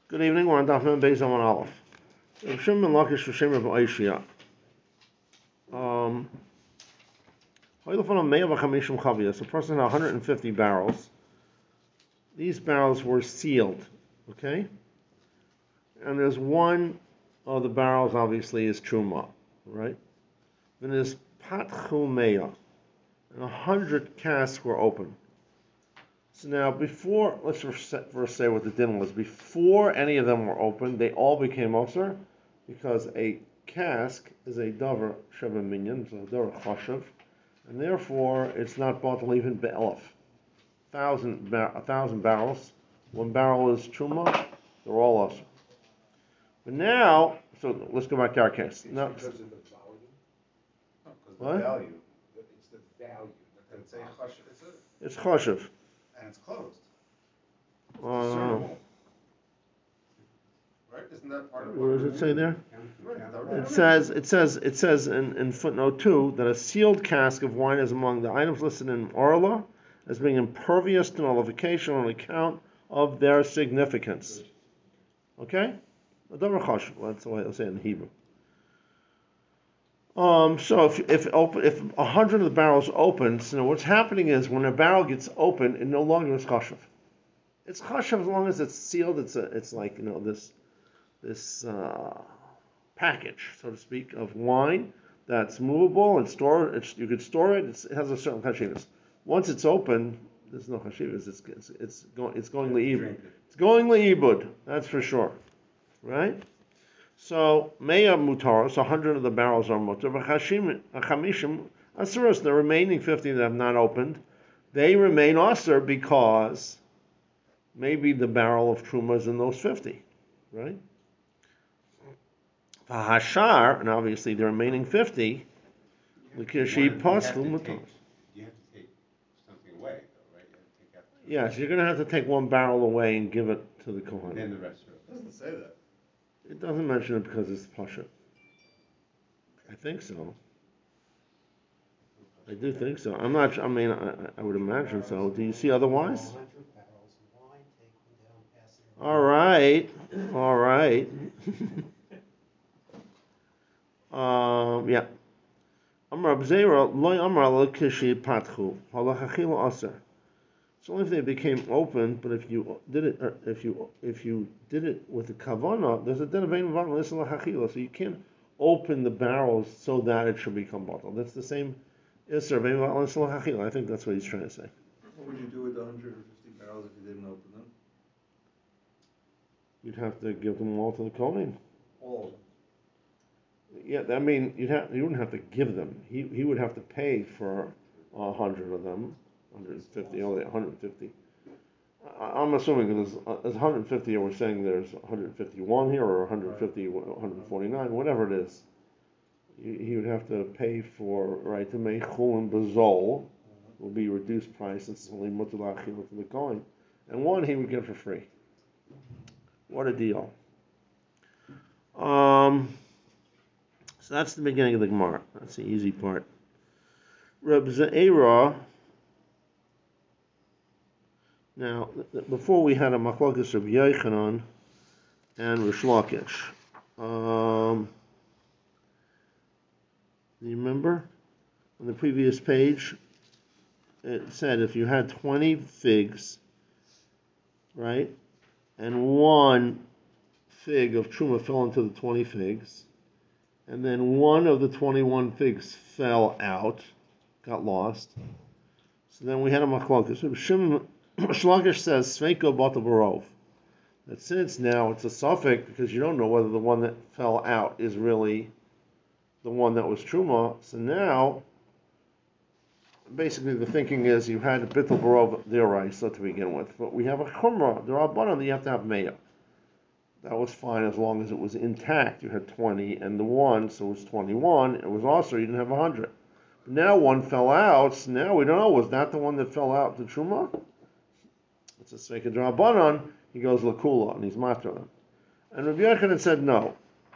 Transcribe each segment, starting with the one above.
Good evening. We're on Daf Mem Beis Amud Aleph. Rav Shimon ben Lakish Shem Rav Oishia. A person had 150 barrels. These barrels were sealed, okay? And there's one of the barrels, obviously, is truma, right? Then there's patchu meya, and 100 casks were open. So now, let's first say what the din was. Before any of them were opened, they all became osir, because a cask is a davar sheva minyan, so a davar chashav, and therefore it's not bottled even be'elef. 1,000 barrels. One barrel is truma, they're all osir. But now, so let's go back to our case. It's now, because of the volume? No, because what? the value. It's the value. It's a chashav. It's chashav. And it's closed. It's discernible. Right? Isn't that part of What does it say there? Right. It says in footnote 2 that a sealed cask of wine is among the items listed in Orla as being impervious to nullification on account of their significance. Okay? That's the way I say it in Hebrew. So if 100 of the barrels opens, so what's happening is when a barrel gets open, it no longer is chashav. It's chashav as long as it's sealed. It's like this package, so to speak, of wine that's movable and you could store it. It has a certain chashivas. Once it's open, there's no chashivas. It's going leibud. It's going leibud. That's for sure, right? So meya mutar, so 100 of the barrels are mutar. V'chamishim asuros, the remaining 50 that have not opened, they remain asur because maybe the barrel of truma is in those 50, right? V'hashar, and obviously the remaining 50, l'kishi paslu mutar. You have to take something away, though, right? You have to take out. Yes, you're going to have to take one barrel away and give it to the kohen. Then the rest are. It doesn't say that. It doesn't mention it because it's pasha. I think so. I do think so. I'm not. I mean, I would imagine so. Do you see otherwise? All right. Yeah. Amar Bzeira loy amar l'kishi patchu halachachila aser. So only if they became open, but if you did it, if you did it with the kavana, there's a din of ein v'an l'isla hachila. So you can't open the barrels so that it should become bottled. That's the same iser of ein v'an l'isla hachila. I think that's what he's trying to say. What would you do with the 150 barrels if you didn't open them? You'd have to give them all to the kohen. All of them. Yeah, I mean, you wouldn't have to give them. He would have to pay for 100 of them. 150, only 150. I'm assuming there's 150, and we're saying there's 151 here, or 150, 149, whatever it is. He would have to pay for, right, to make chulin bazol, will be reduced price, and it's only mutar l'achila to the kohen. And one he would get for free. What a deal. So that's the beginning of the Gemara. That's the easy part. Reb Ze'era. Now, before we had a machlokas of Yochanan and Rish Lakish. Do you remember? On the previous page, it said if you had 20 figs, right, and one fig of truma fell into the 20 figs, and then one of the 21 figs fell out, got lost. So then we had a machlokas. Shlakish says Sveiko Bata Barov. That since now it's a suffix because you don't know whether the one that fell out is really the one that was Truma. So now, basically the thinking is you had a Bittul Barov Diraisa to begin with, but we have a Chumrah, the Rabbanan, that you have to have Meya. That was fine as long as it was intact. You had 20 and the one, so it was 21. It was also, you didn't have 100. But now one fell out, so now we don't know, was that the one that fell out, the Truma? It's a Sveika Drabanan, he goes Lakula, and he's matter them. And Rabbi Yochanan said no.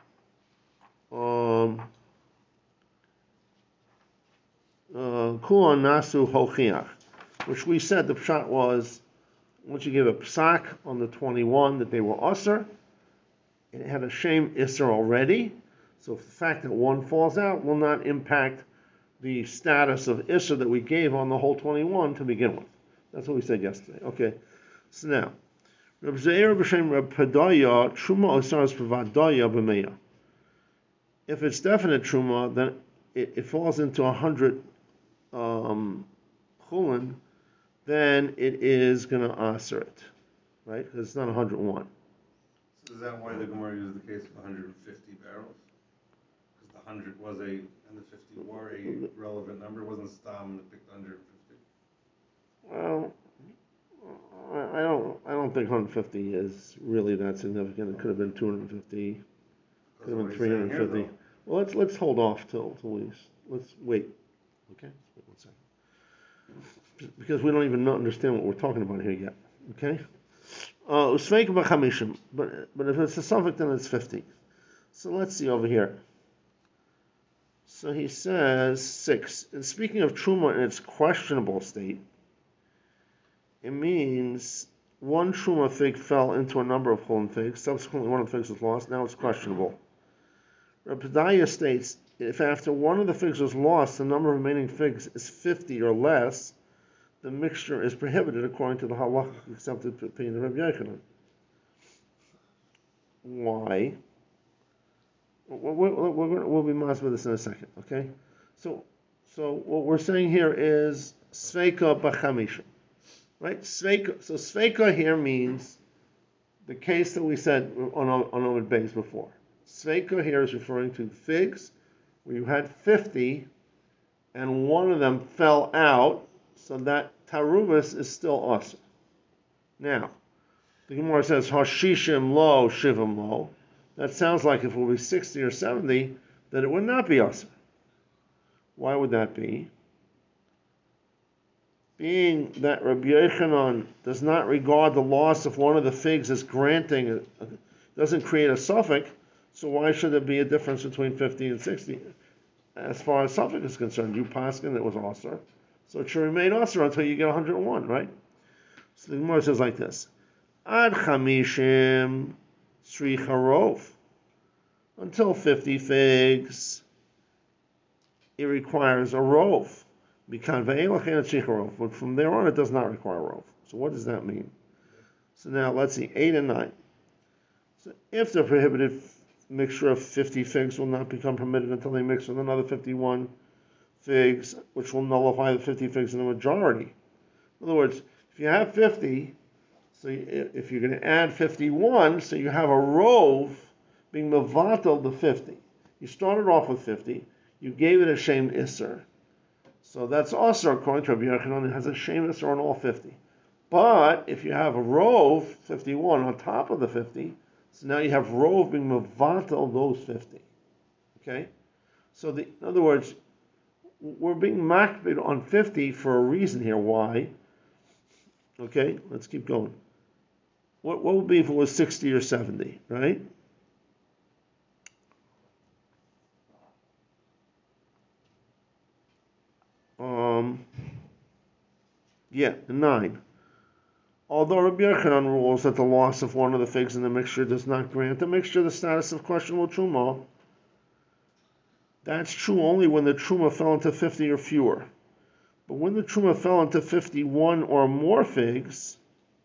Kulan Nasu Hochiach, which we said the pshat was, once you give a psak on the 21 that they were usher, it had a shame isser already, so the fact that one falls out will not impact the status of isser that we gave on the whole 21 to begin with. That's what we said yesterday. Okay, so now, Reb Zeir b'shem Reb Pedaya, Truma Osaris Pavadaya b'meya. If it's definite Truma, then it falls into 100 chulin, then it is going to answer it, right? Because it's not 101. So is that why the Gemara used the case of 150 barrels? Because the 100 was and the 50 were a relevant number. It wasn't Stam that picked 150. Well, I don't think 150 is really that significant. It could have been 250. Could have been 350. Well, let's hold off till let's wait. Okay, let's wait 1 second. Because we don't even understand what we're talking about here yet. Okay. Usveik b'chamishim, but if it's a suffix, then it's 50. So let's see over here. So he says 6. And speaking of truma in its questionable state, it means one truma fig fell into a number of chulin figs. Subsequently, one of the figs was lost. Now it's questionable. Reb Pedaya states, if after one of the figs was lost, the number of remaining figs is 50 or less, the mixture is prohibited according to the halachic accepted opinion of Rabbi Yochanan. Why? We'll be masked with this in a second, okay? So what we're saying here is sveika b'chamisha, right? Sveika. So sveika here means the case that we said on Omid Beis before. Sveika here is referring to figs where you had 50 and one of them fell out, so that tarubas is also awesome. Now, the Gemara says hashishim lo shivim lo. That sounds like if it will be 60 or 70, then it would not be awesome. Why would that be? Being that Rabbi Yochanan does not regard the loss of one of the figs as granting, doesn't create a suffix, so why should there be a difference between 50 and 60? As far as suffix is concerned, you paskin it was asr, so it should remain asr until you get 101, right? So the Gemara says like this: Ad chamishim sri charov. Until 50 figs, it requires a rov. But from there on, it does not require a rov. So what does that mean? So now let's see, 8 and 9. So if the prohibited mixture of 50 figs will not become permitted until they mix with another 51 figs, which will nullify the 50 figs in the majority. In other words, if you have 50, so if you're going to add 51, so you have a rov being mevatel the 50. You started off with 50, you gave it a shem isser. So that's also, according to Rabbi Yochanan, it has a shem isser on all 50. But if you have a rov, 51, on top of the 50, so now you have rov being mevatel those 50. Okay? So in other words, we're being makbid on 50 for a reason here. Why? Okay, let's keep going. What would be if it was 60 or 70, right? Yeah, 9. Although Rabbi Yochanan rules that the loss of one of the figs in the mixture does not grant the mixture the status of questionable truma, that's true only when the truma fell into 50 or fewer. But when the truma fell into 51 or more figs,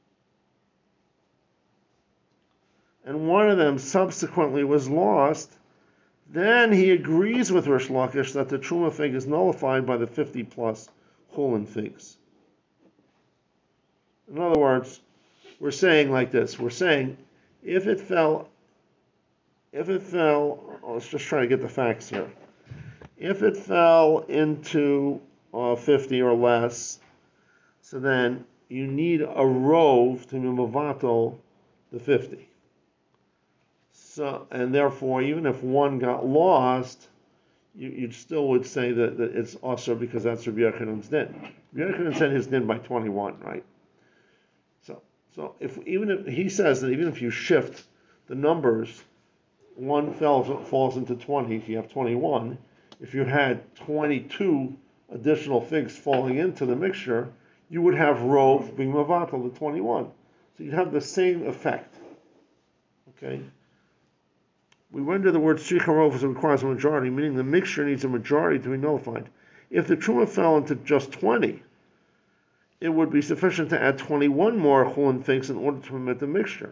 and one of them subsequently was lost, then he agrees with Rish Lakish that the truma fig is nullified by the 50 plus chulin figs. In other words, we're saying like this. We're saying if it fell, let's just try to get the facts here. If it fell into 50 or less, so then you need a rov to mevatel the 50. So, and therefore, even if one got lost, you still would say that it's also because that's Rabbi Yochanan's din. Rabbi Yochanan said his din by 21, right? So if he says that even if you shift the numbers, one falls into 20, if you have 21. If you had 22 additional figs falling into the mixture, you would have rov being mevatel the 21. So you'd have the same effect. Okay. We render the word tzricha as it requires a majority, meaning the mixture needs a majority to be nullified. If the truma fell into just 20, it would be sufficient to add 21 more chulin figs in order to permit the mixture.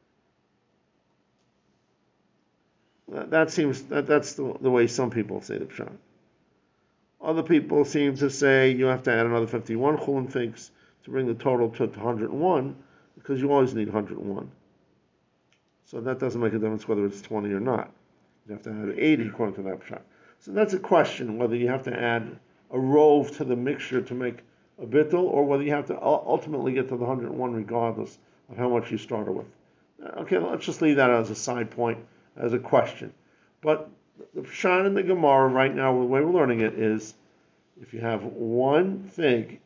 That's the way some people say the pshat. Other people seem to say you have to add another 51 chulin figs to bring the total to 101, because you always need 101. So that doesn't make a difference whether it's 20 or not. You have to add 80 according to that pshat. So that's a question, whether you have to add a rove to the mixture to make a bittul, or whether you have to ultimately get to the 101 regardless of how much you started with. Okay, let's just leave that as a side point, as a question. But the pshat in the Gemara right now, the way we're learning it is, if you have one fig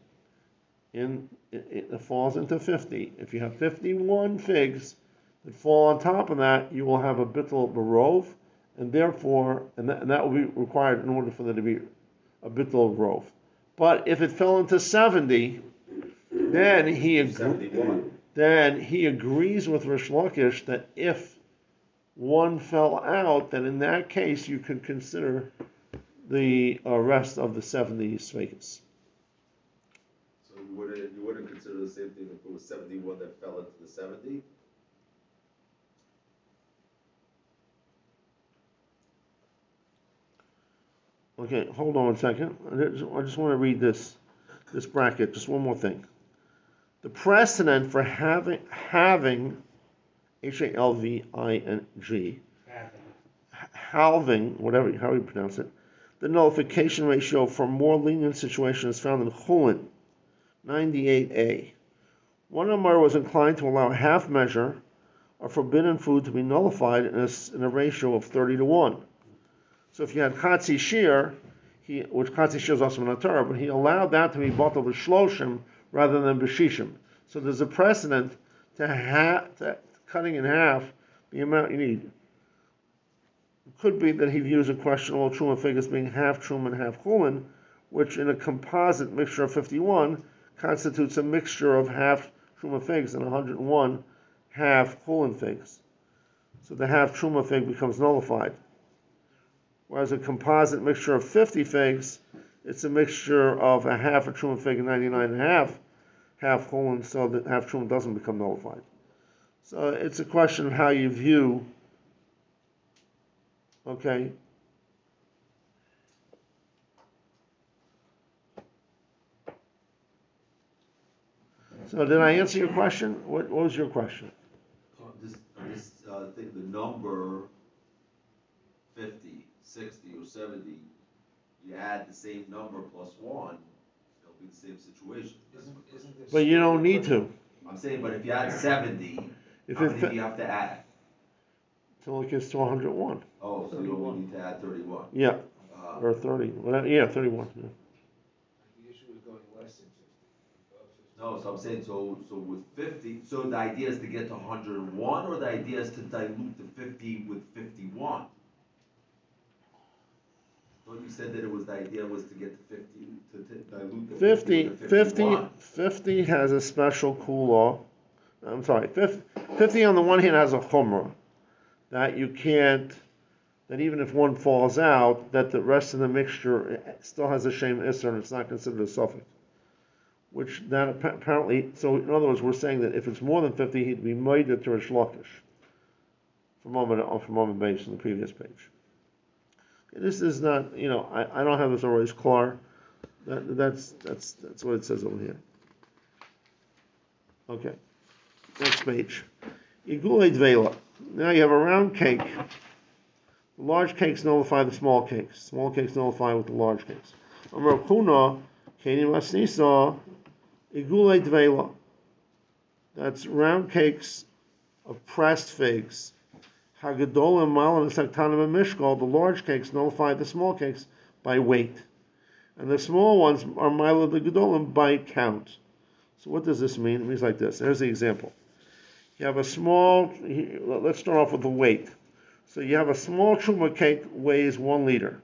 it falls into 50. If you have 51 figs that fall on top of that, you will have a bittul barov, and therefore, that will be required in order for there to be a bittul rov. But if it fell into 70, then he agrees with Rish Lakish that if one fell out, then in that case you could consider the rest of the 70 svekas. So you wouldn't consider the same thing if it was 71 that fell into the 70? Okay, hold on one second. I just want to read this bracket. Just one more thing. The precedent for having Halving, halving, whatever how you pronounce it, the nullification ratio for more lenient situation is found in Chulin 98a. One Amar was inclined to allow a half measure of forbidden food to be nullified in a ratio of 30-1. So if you had Chatzi Shir, which Chatzi Shir is also in Torah, but he allowed that to be bottled with Shloshim rather than B'shishim. So there's a precedent to cutting in half the amount you need. It could be that he views a questionable truma fig as being half truma and half chulin, which in a composite mixture of 51 constitutes a mixture of half truma figs and 101 half chulin figs. So the half truma fig becomes nullified. Whereas a composite mixture of 50 figs, it's a mixture of a half a truma fig and 99 and a half chulin, so that half truma doesn't become nullified. So it's a question of how you view, okay. So did I answer your question? What was your question? This thing, the number 50, 60, or 70, you add the same number plus 1, it'll be the same situation. But you don't need to. I'm saying, but if you add 70, how many do you have to add? Until it gets to 101. Oh, so you only need to add 31. Yeah, or 30. Whatever. Yeah, 31. Yeah. The issue is going less than 50. No, so I'm saying, so with 50, so the idea is to get to 101, or the idea is to dilute the 50 with 51? Well, you said that the idea was to get to 50, to dilute the 50 with the 51. 50 has a special kula. I'm sorry, 50 on the one hand has a chumrah, that you can't, that even if one falls out, that the rest of the mixture still has a shem isser and it's not considered a suffix. Which that apparently, so in other words, we're saying that if it's more than 50, he'd be made to Rish Lakish. From moment base on the previous page. This is not, I don't have this always clear. That's what it says over here. Okay. Next page. Igulei Dvela. Now you have a round cake. The large cakes nullify the small cakes. Small cakes nullify with the large cakes. Amar Kuna, Keni Masnisa, Igulei Dvela. That's round cakes of pressed figs. Hagadolim Malam Saktanim and Mishkal, the large cakes nullify the small cakes by weight. And the small ones are Mila the Gadolim by count. So what does this mean? It means like this. There's the example. You have a small, let's start off with the weight. So you have a small truma cake weighs 1 liter.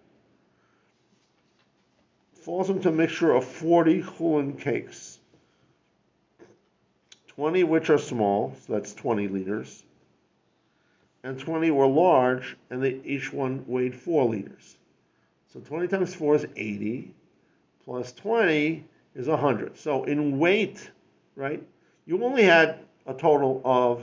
Falls into a mixture of 40 chulin cakes. 20 which are small, so that's 20 liters. and 20 were large, and each one weighed 4 liters. So 20 times 4 is 80, plus 20 is 100. So in weight, right, you only had a total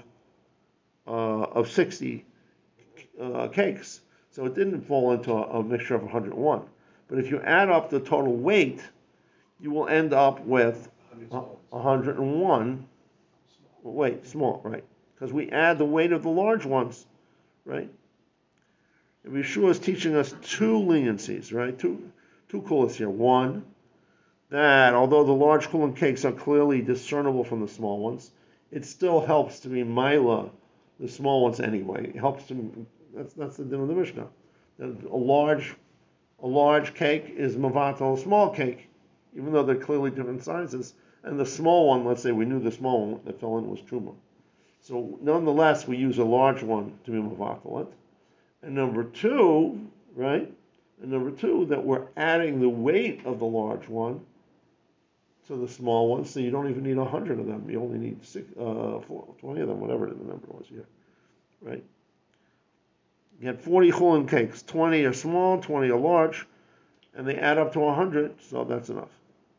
of 60 cakes. So it didn't fall into a mixture of 101. But if you add up the total weight, you will end up with 101 weight, small, right? Because we add the weight of the large ones, right? And Yeshua is teaching us two leniencies, right? Two kulas here. One, that although the large kulan cakes are clearly discernible from the small ones, it still helps to be mila the small ones anyway. It helps to. That's the din of the Mishnah. A large cake is mavatal a small cake, even though they're clearly different sizes. And the small one, let's say we knew the small one that fell in was truma. So nonetheless, we use a large one to be mavatal it. And number two, right? And number two, that we're adding the weight of the large one to the small one, so you don't even need 100 of them. You only need 20 of them, whatever the number was here, right? You had 40 chulin cakes. 20 are small, 20 are large, and they add up to 100, so that's enough.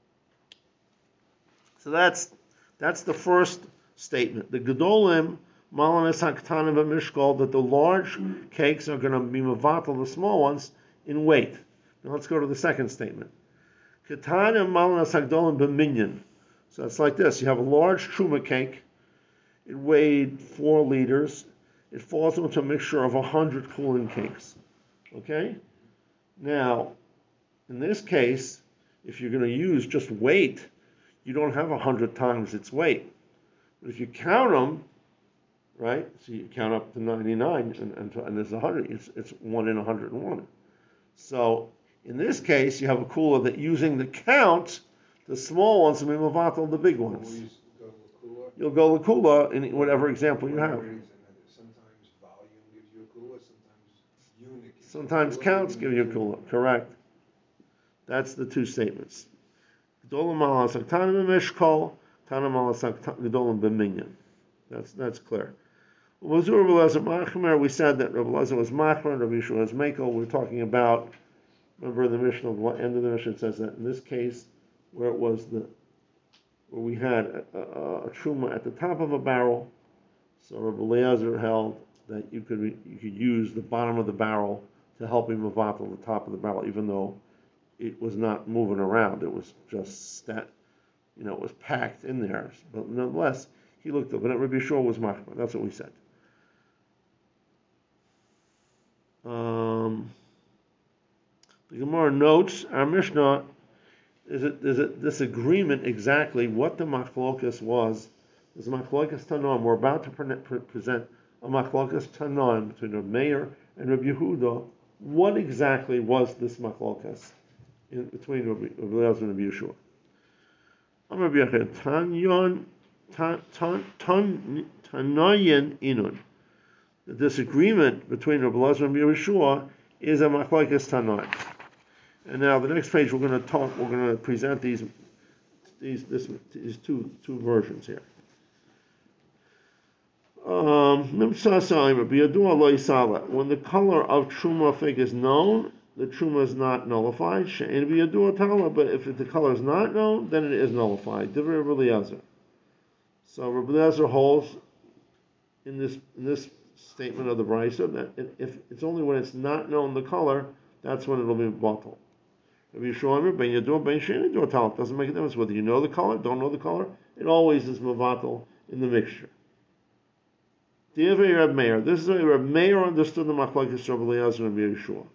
So that's the first statement. The gedolim malanes haktanim v'mishkol, that the large cakes are going to be mevatel the small ones in weight. Now let's go to the second statement. Ketanim malanes hakdolim b'minyan. So it's like this: you have a large truma cake. It weighed 4 liters. It falls into a mixture of 100 cooling cakes. Okay? Now, in this case, if you're going to use just weight, you don't have 100 times its weight. But if you count them, right, so you count up to 99, and there's 100, it's 1 in 101. So, in this case, you have a cooler that using the count, the small ones will be mavatal the big ones. You'll go lakula in whatever example you have. Sometimes volume gives you a kula, sometimes unit. Sometimes counts give you a kula. Correct. That's the two statements. Gedolim malas haktanim b'mishkol, tanim malas gedolim b'minyan. That's clear. We said that Rabbi Elazar was machmer and Rabbi Yeshua was mekel. We're talking about. Remember the Mishnah, the end of the Mishnah says that in this case, where we had a truma at the top of a barrel, so Rabbi Elazar held that you could use the bottom of the barrel to help him mevatel the top of the barrel, even though it was not moving around. It was just it was packed in there. But nonetheless, he looked up, and Rabbi Yeshua was machmer. That's what we said. The Gemara notes our Mishnah is a disagreement exactly what the machlokas was. There's a machlokas tanoim. We're about to present a machlokas tanoim between Rabbi Meir and Rabbi Yehuda. What exactly was this machlokas between Rabbi Elazar and Rabbi Yeshua? I'm Rabbi Yechon Tanayin Inun. The disagreement between Rabbi Elazar and Rabbi Yeshua is a machlokas tanoim. And now the next page we're going to present these two versions here. When the color of truma fig is known, the truma is not nullified. But if the color is not known, then it is nullified. So Rabbi Elazar holds in this statement of the Brisa that if it's only when it's not known the color, that's when it'll be bottled. Rabbi Yeshua ben Yadua ben Shein Yadua Tal. It doesn't make a difference whether you know the color, don't know the color. It always is mevatel in the mixture. Divrei Reb Meir. This is the way Reb Meir understood the machlokes Rabbi Elazar and Rabbi Yeshua.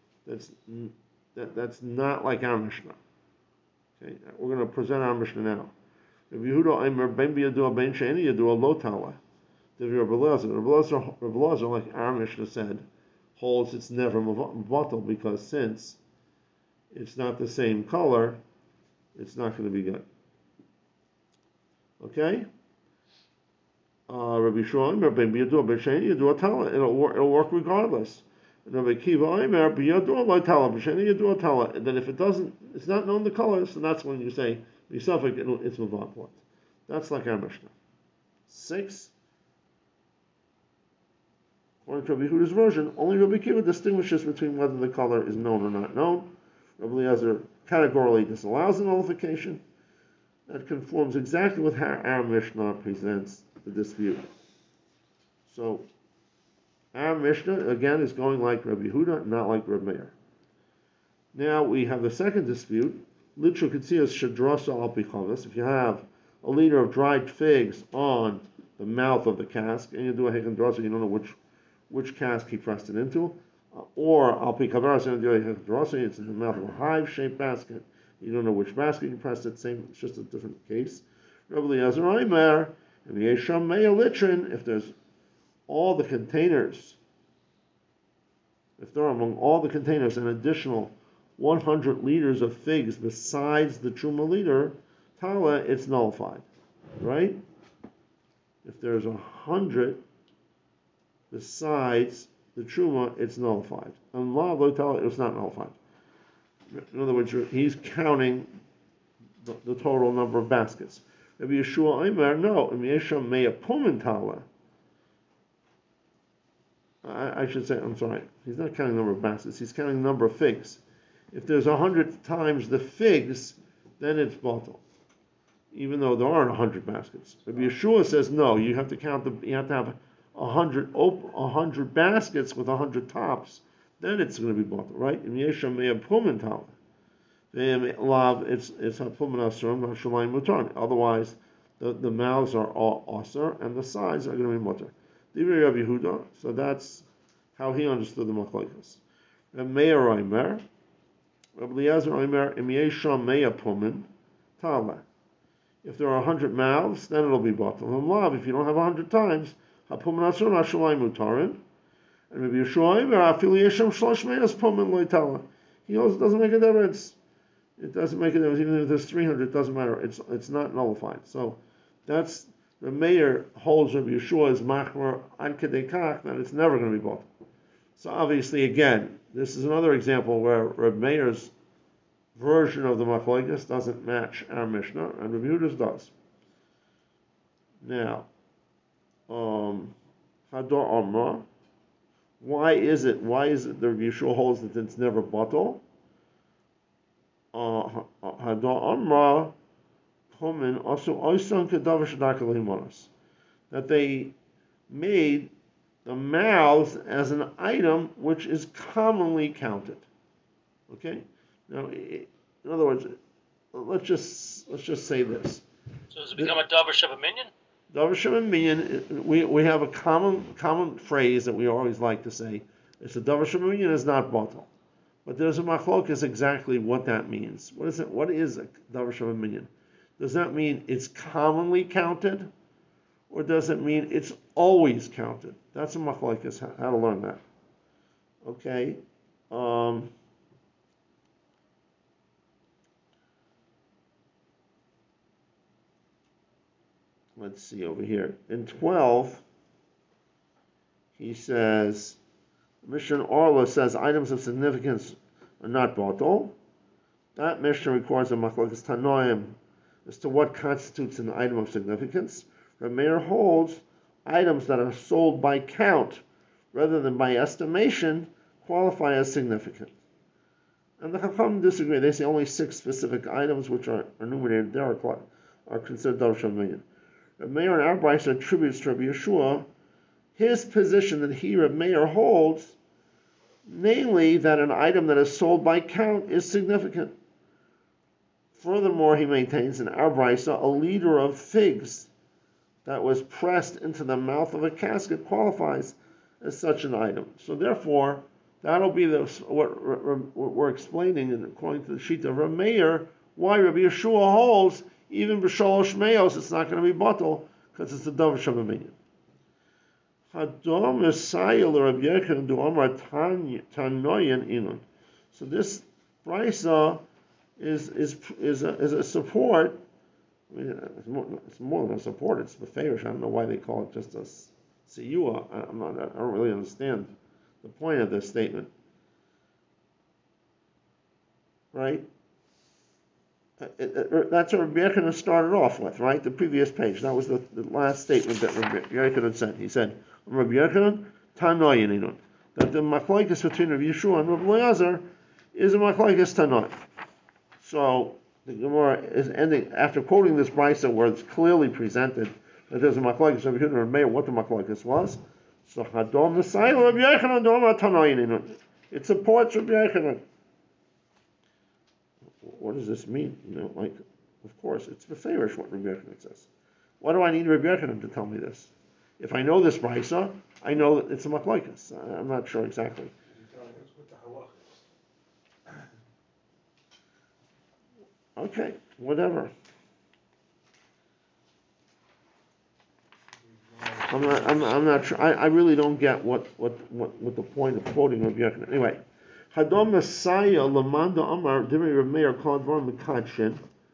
That's not like our Mishnah. Okay, we're going to present our Mishnah now. Rabbi Yehuda Aimer ben Yadua ben Shein Yadua Lo Tala. Divrei Rabbi Elazar. Rabbi Elazar, like our Mishnah said, holds it's never mevatel because since it's not the same color, it's not going to be good. Okay? Rabbi Shmuel, Rabbi Yadua, B'Sheni Yadua Tala. It'll work regardless. Rabbi Kiva, Rabbi Yadua Lo Tala, B'Sheni Yadua Tala. And then if it's not known the color, so that's when you say B'Safek, it's mevatel. That's like our Mishnah. 6. According to Rabbi Yehuda's version, only Rabbi Akiva distinguishes between whether the color is known or not known. Rabbi Eliezer categorically disallows the nullification. That conforms exactly with how our Mishnah presents the dispute. So, our Mishnah, again, is going like Rabbi Yehuda, not like Rabbi Meir. Now we have the second dispute. Litra Katsias Shadrasa al Pichavis. If you have a liter of dried figs on the mouth of the cask, and you do a Hekendrasa, you don't know which cask he pressed it into, or al Pichavis, and you do a Hekendrasa, it's in the mouth of a hive-shaped basket. You don't know which basket you pressed it, same, it's just a different case. Rabbi Eliezer Omer, and the Yesham Meya Litrin, if there's all the containers, if there are among all the containers an additional 100 liters of figs besides the Truma liter, Tala, it's nullified, right? If there's 100 besides the Truma, it's nullified. And La Lo Tala, it's not nullified. In other words, he's counting the total number of baskets. Rabbi Yeshua Omer, no, Yeshua Meya Pumin Tala. I should say, I'm sorry, he's not counting the number of baskets, he's counting the number of figs. If there's 100 times the figs, then it's bottle, even though there aren't 100 baskets. Rabbi Yeshua says no. You have to you have to have 100 baskets with 100 tops. Then it's going to be bottle, right? In Yeshua may have pullman tal. It's a pullman asurim, not shalayim mutar. Otherwise, the mouths are all aser and the sides are going to be mutar. Divrei Rabbi Yehuda. So that's how he understood the machlokes. And Meir Omer. Rabbi Eliezer Omer, Im Yesham Meya Pumin, Tala. If there are 100 mouths, then it'll be bottle. And lav, if you don't have 100 times, Hapumin Asur Nashalai Mutarin. And Rabbi Yeshua Omer, Afil Yesham Shlosh Meyas Pumin Lo Tala. He also doesn't make a difference. It doesn't make a difference. Even if there's 300, it doesn't matter. It's not nullified. So that's the Meir holds Rabbi Yeshua as Machmer Ad Kedei Kach that it's never going to be bottle. So obviously, again, this is another example where Reb Meir's version of the machlokes doesn't match our Mishnah, and Reb Yehuda's does. Now, Hador Amra, why is it that Reb Yeshua holds that it's never bottle? Hador Amra, Pomin also Oisan Kedavar Shadak Elimanos, that they made the mouths as an item which is commonly counted. Okay? Now, in other words, let's just say this. So does it become a davar sheva minyan? Davar sheva minyan. We have a common phrase that we always like to say. It's a davar sheva minyan is not bottle, but there's a machlokes exactly what that means. What is it? What is a davar sheva minyan? Does that mean it's commonly counted, or does it mean it's always counted? That's a machlokes, how to learn that. Okay. Let's see over here. In 12, he says, Mishnah Orla says items of significance are not bottle. That Mishnah requires a machlokes tanoim as to what constitutes an item of significance. Reb Meir holds items that are sold by count rather than by estimation qualify as significant. And the Chacham disagree. They say only 6 specific items which are enumerated there are considered davar sheva minyan. Reb Meir and our Brisa attributes to Rabbi Yeshua his position that Reb Meir holds, namely that an item that is sold by count is significant. Furthermore, he maintains in our Brisa a liter of figs that was pressed into the mouth of a casket qualifies as such an item. So therefore, that'll be what we're explaining, and according to the sheet of Reb Meir, why Rabbi Yeshua holds even b'shalosh meos it's not going to be bottle because it's a davar sheva minyan. Hadom Yisayil Rabbi Yochanan do Amar Tanoyan Inun. So this brisa is a support. I mean, it's more than a support. It's beferish. I don't know why they call it just a siyua. I don't really understand the point of this statement. Right? That's what Rabbi Yochanan started off with, right? The previous page. That was the last statement that Rabbi Yochanan said. He said, Rabbi Yochanan, Tanoy. That the machlokes between Rabbi Yeshua and Rabbi Eliezer is a machlokes Tanoy. So the Gemara is ending after quoting this brisa where it's clearly presented that there's a machlokes Rabbi Yehuda and Rabbi Meir, what the machlokes was. So Hadom Nesai Rabbi Yochanan Doma Tanoy. It supports Rabbi Yochanan. What does this mean? Of course, it's Beferish what Rabbi Yochanan says. Why do I need Rabbi Yochanan to tell me this? If I know this brisa, I know that it's a machlokes. I'm not sure exactly. You're telling us what the halacha is. Okay, whatever. I'm not sure. I really don't get what the point of quoting Rabbi Yochanan. Anyway, Hadom Messiah Lamanda Amar Dimi Rabbi Meir called Var Mekadshin.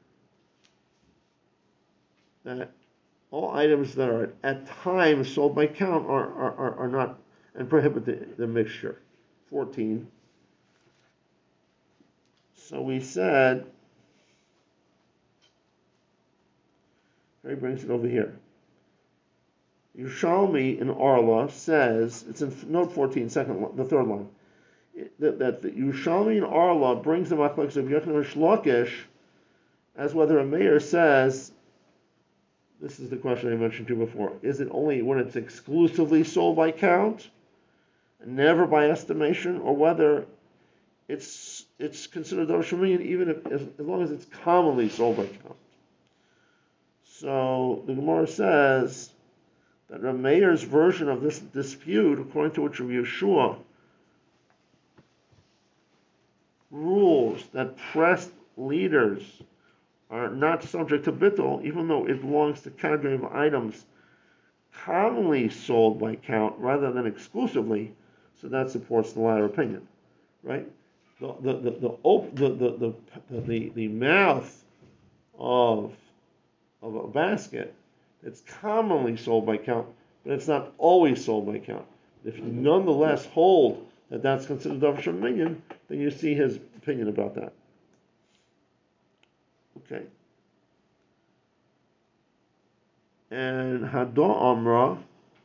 That all items that are at times sold by count are not and prohibit the mixture. 14. So we said. He brings it over here. Yerushalmi in Arla says, it's in note 14, the third line, that the Yerushalmi in Arla brings the machlokes of Yochanan and Shlokish as whether a mayor says, this is the question I mentioned to you before, is it only when it's exclusively sold by count, and never by estimation, or whether it's considered Doshamian even if as long as it's commonly sold by count. So the Gemara says that Rav Meir's version of this dispute, according to which Rav Yeshua rules that pressed leaders are not subject to bittul, even though it belongs to category of items commonly sold by count rather than exclusively, so that supports the latter opinion, right? The mouth of a basket, it's commonly sold by count, but it's not always sold by count. If you nonetheless hold that that's considered davar sheminyan, then you see his opinion about that. Okay. And Hado Amra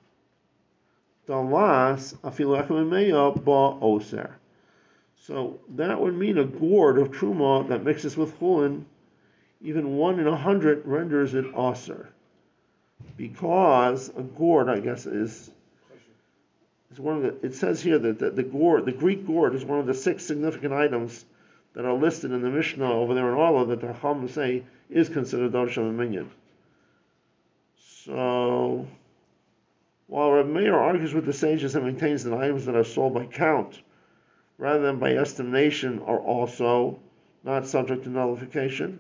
Dalas Afilu Echemimeya Ba Oser. So that would mean a gourd of truma that mixes with chulin, even 1 in 100 renders it aser. Because a gourd, I guess, is one of the. It says here that the Greek gourd, is one of the 6 significant items that are listed in the Mishnah over there in Arla that the Chacham say is considered davar sheminyan. So, while Reb Meir argues with the sages and maintains that items that are sold by count rather than by estimation are also not subject to nullification,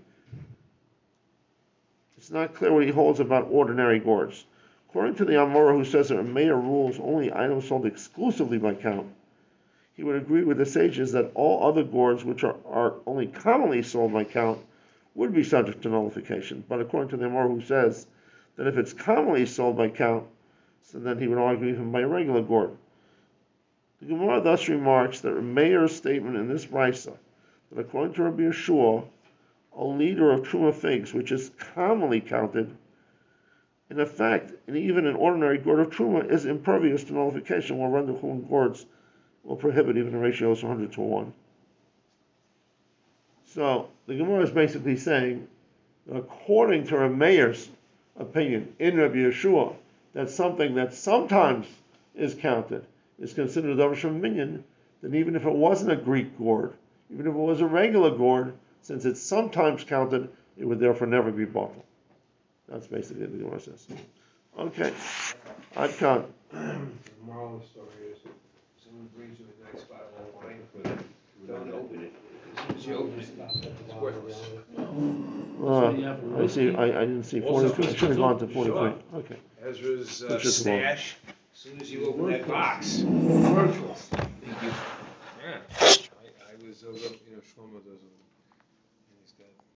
it's not clear what he holds about ordinary gourds. According to the Amora, who says that Reb Meir rules only items sold exclusively by count, he would agree with the sages that all other gourds which are only commonly sold by count would be subject to nullification. But according to the Amora, who says that if it's commonly sold by count, so then he would argue even by a regular gourd. The Gemara thus remarks that Reb Meir's statement in this brisa, that according to Rabbi Yeshua, a liter of truma figs, which is commonly counted, in effect, and even an ordinary gourd of truma is impervious to nullification, while render chulin gourds will prohibit even in ratios 100 to 1. So the Gemara is basically saying that according to Reb Meir's opinion in Rabbi Yeshua, that something that sometimes is counted is considered davar sheminyan, then even if it wasn't a Greek gourd, even if it was a regular gourd, since it's sometimes counted, it would therefore never be bottled. That's basically what the Gemara says. Okay, Ad Kan. The moral of the story is, someone brings you a nice bottle of wine, don't open it. As soon as you open it, it's worthless. I see. I didn't see 43. I should have gone to 43. Sure. Okay. Ezra's Which is stash, as soon as you open that box, worthless. Thank you. Yeah, I was, Shlomo doesn't.